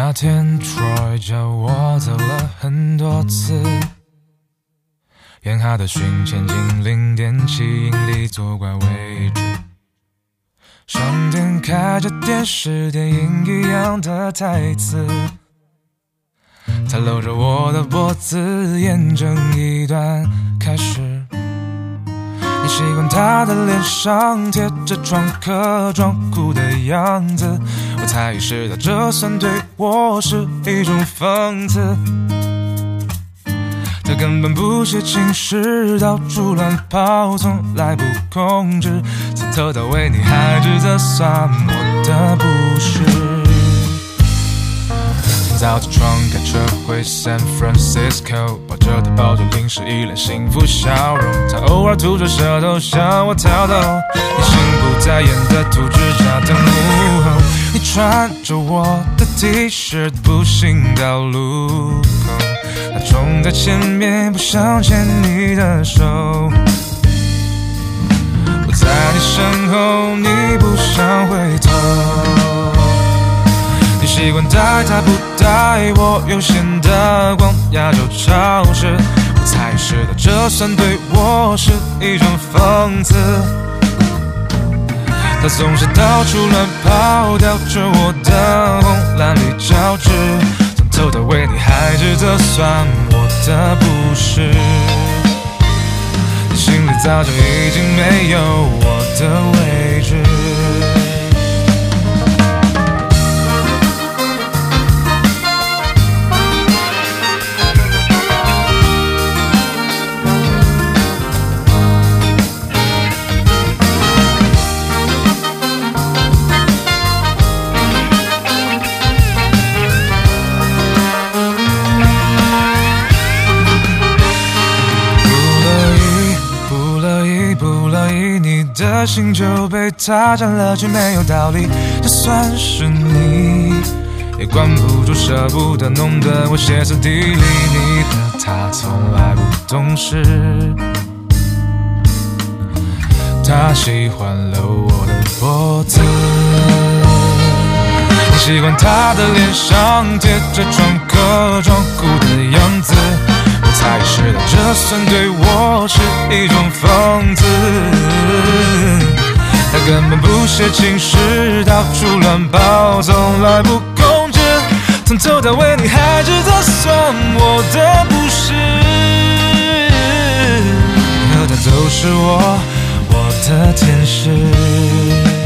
那天 Troy 叫我走了很多次，沿海的巡前进0.7英里左拐位置，商店开着电视电影一样的台词，他搂着我的脖子验证一段开始，你习惯他的脸上贴着创客装酷的样子，我才意识到这算对我是一种讽刺，他根本不写情诗，到处乱跑从来不控制，从头到尾你还只责算我的不是。早起床开车回 San Francisco， 抱着他抱着零食一脸幸福笑容，他偶尔吐着舌头向我挑逗，你心不在焉的吐指甲的幕后，你穿着我的 T-shirt 步行到路口，他冲在前面不想牵你的手，我在你身后你不想回头，你习惯带他不带我，悠闲的逛亚洲超市，我才意识到这算对我是一种讽刺，他总是到处乱跑，叼着我的红蓝绿交织，从头到尾你还只责算我的不是，你心里早就已经没有我的位置。你的心就被他占了，却没有道理，就算是你也管不住，舍不得，弄得我歇斯底里，你和他从来不懂事，他喜欢搂我的脖子，你习惯他的脸上贴着创客装酷的样子，我才意识到这算对我是一种讽刺，他根本不写情诗，到处乱跑从来不控制，从头到尾你还只责算我的不是，和他都是我的天使。